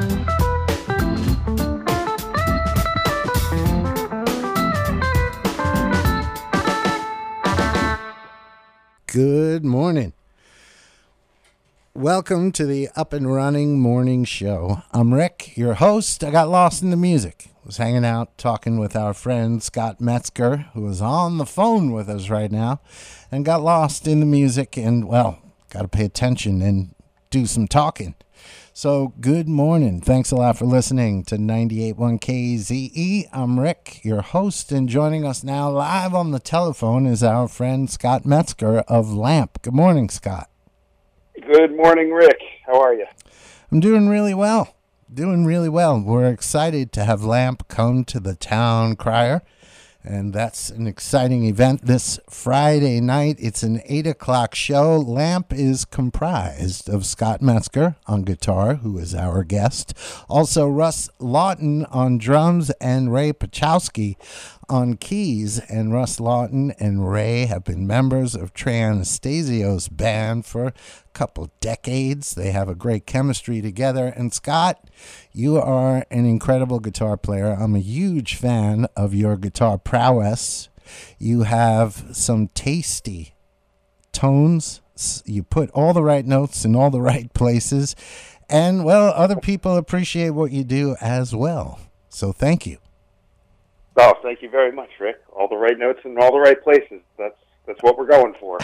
Good morning. Welcome to the Up and Running Morning Show. I'm Rick, your host. I got lost in the music. Was hanging out talking with our friend Scott Metzger, who is on the phone with us right now, and got lost in the music and, well, got to pay attention and do some talking. So, good morning. Thanks a lot for listening to 98.1 KZE. I'm Rick, your host, and joining us now live on the telephone is our friend Scott Metzger of LAMP. Good morning, Scott. Good morning, Rick. How are you? I'm doing really well. We're excited to have LAMP come to the Town Crier, and that's an exciting event this Friday night. It's an 8 o'clock show. LAMP is comprised of Scott Metzger on guitar, who is our guest, also Russ Lawton on drums, and Ray Pachowski on keys. And Russ Lawton and Ray have been members of Trey Anastasio's band for a couple decades. They have a great chemistry together. And Scott, you are an incredible guitar player. I'm a huge fan of your guitar prowess. You have some tasty tones. You put all the right notes in all the right places. And, well, other people appreciate what you do as well. So thank you. Oh, thank you very much, Rick. All the right notes in all the right places. That's what we're going for.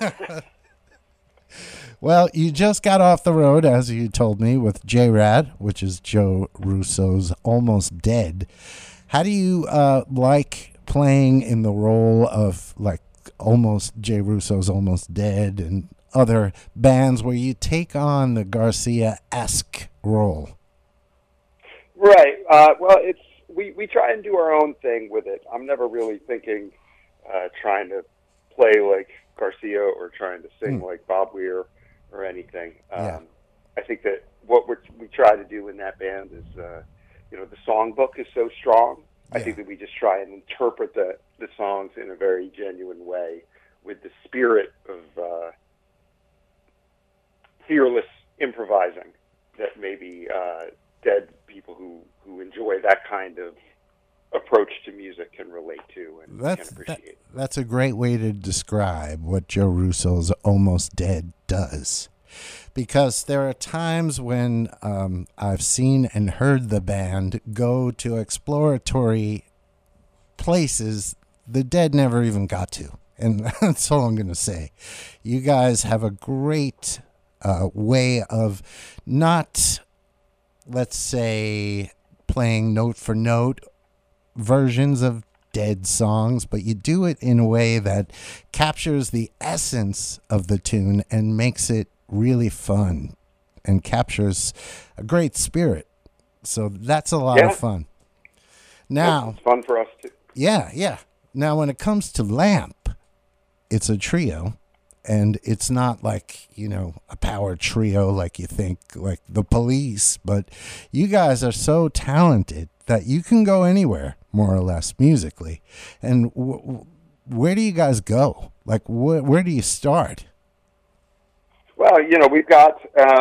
Well, you just got off the road, as you told me, with J-Rad, which is Joe Russo's Almost Dead. How do you like playing in the role of, like, Jay Russo's Almost Dead and other bands where you take on the Garcia-esque role? Right. Well, we try and do our own thing with it. I'm never really thinking trying to play like Garcia or trying to sing like Bob Weir or anything. I think that what we try to do in that band is, the songbook is so strong. I think that we just try and interpret the songs in a very genuine way with the spirit of fearless improvising that maybe dead people who enjoy that kind of approach to music can relate to and can appreciate. That's a great way to describe what Joe Russo's Almost Dead does. Because there are times when I've seen and heard the band go to exploratory places the Dead never even got to. And that's all I'm going to say. You guys have a great way of not, let's say, playing note for note versions of Dead songs, but you do it in a way that captures the essence of the tune and makes it really fun and captures a great spirit. So that's a lot of fun. Now, it's fun for us too. Yeah. Now, when it comes to LAMP, it's a trio. And it's not like, a power trio like you think, like the Police. But you guys are so talented that you can go anywhere, more or less, musically. And where do you guys go? Like, where do you start? Well, we've got,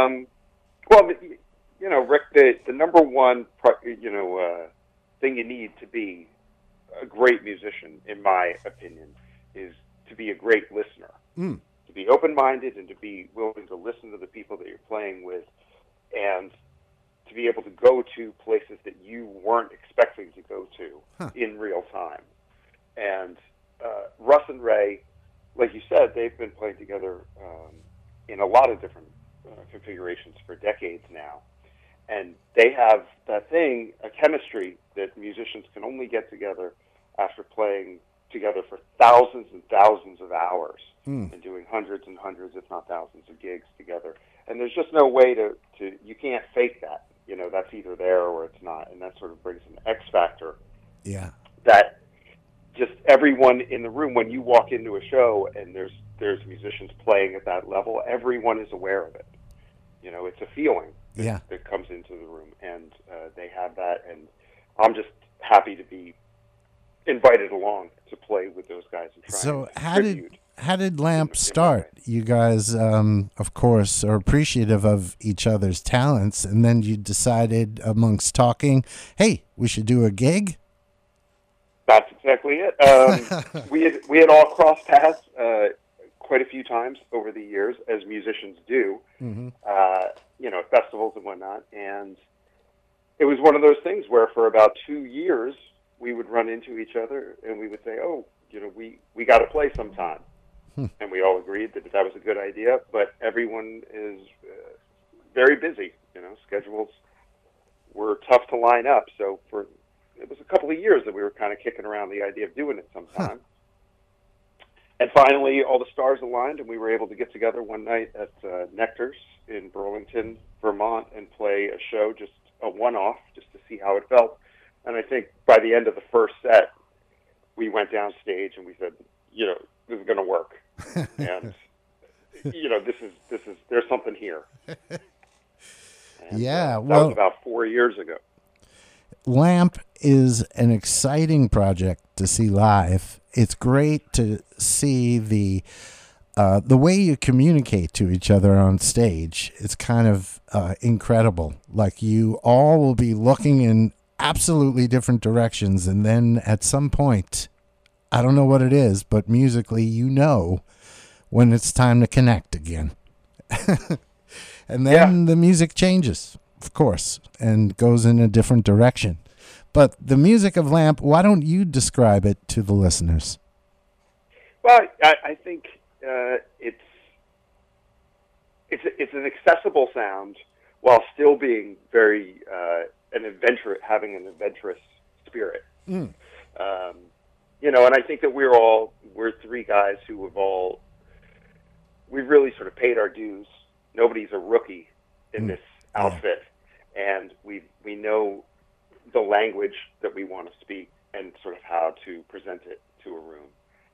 Rick, the number one, thing you need to be a great musician, in my opinion, is to be a great listener. To be open-minded and to be willing to listen to the people that you're playing with, and to be able to go to places that you weren't expecting to go to in real time. And Russ and Ray, like you said, they've been playing together in a lot of different configurations for decades now. And they have that thing, a chemistry that musicians can only get together after playing together for thousands and thousands of hours and doing hundreds and hundreds, if not thousands, of gigs together. And there's just no way to you can't fake that. That's either there or it's not. And that sort of brings an X factor. Yeah. That just everyone in the room, when you walk into a show and there's musicians playing at that level, everyone is aware of it. It's a feeling that comes into the room, and they have that. And I'm just happy to be invited along to play with those guys and try and contribute. How did Lamp start? You guys, of course, are appreciative of each other's talents, and then you decided, amongst talking, hey, we should do a gig? That's exactly it. We had all crossed paths quite a few times over the years, as musicians do, at festivals and whatnot. And it was one of those things where for about 2 years, we would run into each other and we would say, oh, we got to play sometime. And we all agreed that that was a good idea, but everyone is very busy. Schedules were tough to line up. So it was a couple of years that we were kind of kicking around the idea of doing it sometime. And finally, all the stars aligned, and we were able to get together one night at Nectar's in Burlington, Vermont, and play a show, just a one-off, just to see how it felt. And I think by the end of the first set, we went downstage and we said, this is going to work. And, there's something here. And, yeah, that was about 4 years ago. Lamp is an exciting project to see live. It's great to see the way you communicate to each other on stage. It's kind of incredible. Like, you all will be looking in absolutely different directions, and then at some point, I don't know what it is, but musically, when it's time to connect again. And then the music changes, of course, and goes in a different direction. But the music of Lamp, why don't you describe it to the listeners? Well, I think it's an accessible sound while still being very having an adventurous spirit. And I think that we're three guys who we've really sort of paid our dues. Nobody's a rookie in this outfit, and we know the language that we want to speak and sort of how to present it to a room.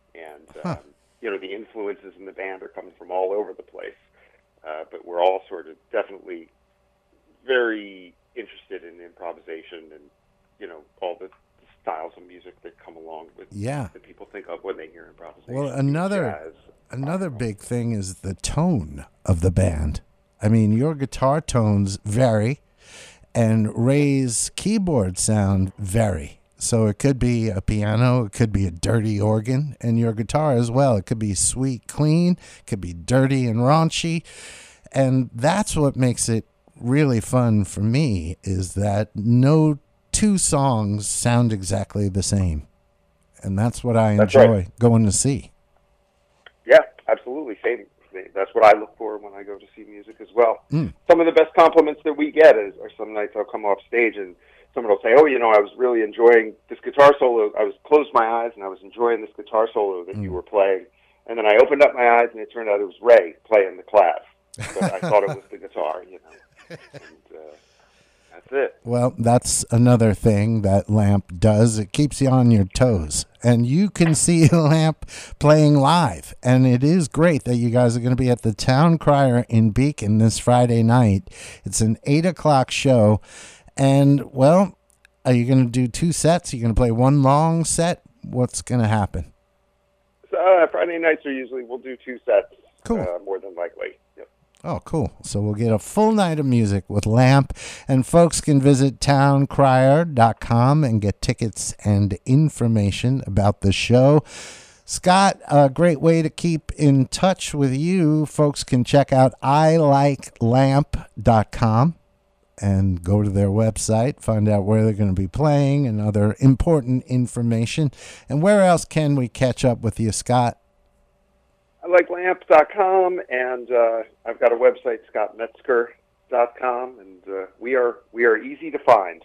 And the influences in the band are coming from all over the place, but we're all sort of definitely very interested in improvisation and all the styles of music that come along with that people think of when they hear improvisation. Well, another big thing is the tone of the band. I mean, your guitar tones vary, and Ray's keyboard sound vary. So it could be a piano, it could be a dirty organ, and your guitar as well. It could be sweet, clean, it could be dirty and raunchy. And that's what makes it really fun for me, is that no two songs sound exactly the same. And that's what I enjoy going to see. Yeah, absolutely. Same. That's what I look for when I go to see music as well. Some of the best compliments that we get are some nights I'll come off stage and someone will say, oh, I was really enjoying this guitar solo. I closed my eyes and I was enjoying this guitar solo that you were playing. And then I opened up my eyes and it turned out it was Ray playing the clav. But I thought it was the guitar, And that's it. Well, that's another thing that Lamp does. It keeps you on your toes. And you can see Lamp playing live. And it is great that you guys are going to be at the Town Crier in Beacon this Friday night. It's an 8 o'clock show. And, well, are you going to do 2 sets? Are you going to play one long set? What's going to happen? Friday nights we'll do 2 sets. Cool. More than likely. Yep. Oh, cool. So we'll get a full night of music with Lamp, and folks can visit towncrier.com and get tickets and information about the show. Scott, a great way to keep in touch with you. Folks can check out ilikelamp.com and go to their website, find out where they're going to be playing and other important information. And where else can we catch up with you, Scott? ilikelamp.com, and I've got a website, scottmetzger.com, and we are easy to find.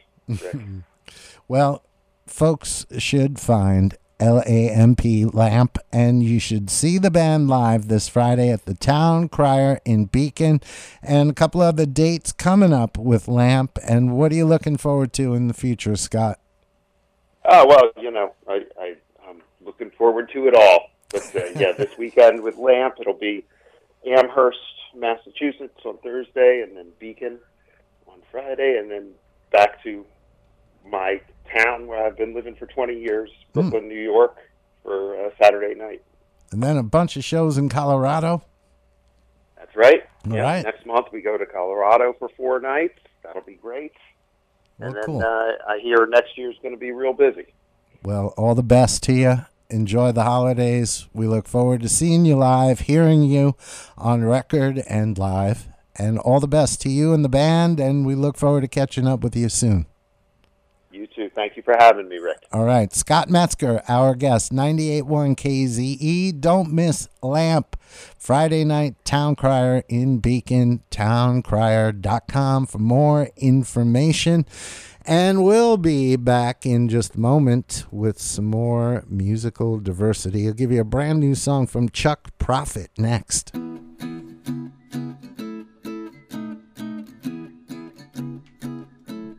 Well, folks should find LAMP Lamp, and you should see the band live this Friday at the Town Crier in Beacon, and a couple other dates coming up with Lamp. And what are you looking forward to in the future, Scott? Oh, well, I'm looking forward to it all. But this weekend with Lamp, it'll be Amherst, Massachusetts on Thursday, and then Beacon on Friday, and then back to my town where I've been living for 20 years, Brooklyn, New York, for Saturday night. And then a bunch of shows in Colorado. That's right. All right. Next month we go to Colorado for 4 nights. That'll be great. Well, And then cool. I hear next year's going to be real busy. Well, all the best to you. Enjoy the holidays. We look forward to seeing you live, hearing you on record and live. And all the best to you and the band, and we look forward to catching up with you soon. You too. Thank you for having me, Rick. All right. Scott Metzger, our guest, 98.1 KZE. Don't miss Lamp. Friday night, Town Crier in Beacon, towncrier.com for more information. And we'll be back in just a moment with some more musical diversity. I'll give you a brand new song from Chuck Prophet next.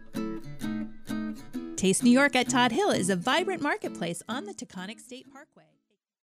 Taste New York at Todd Hill is a vibrant marketplace on the Taconic State Parkway.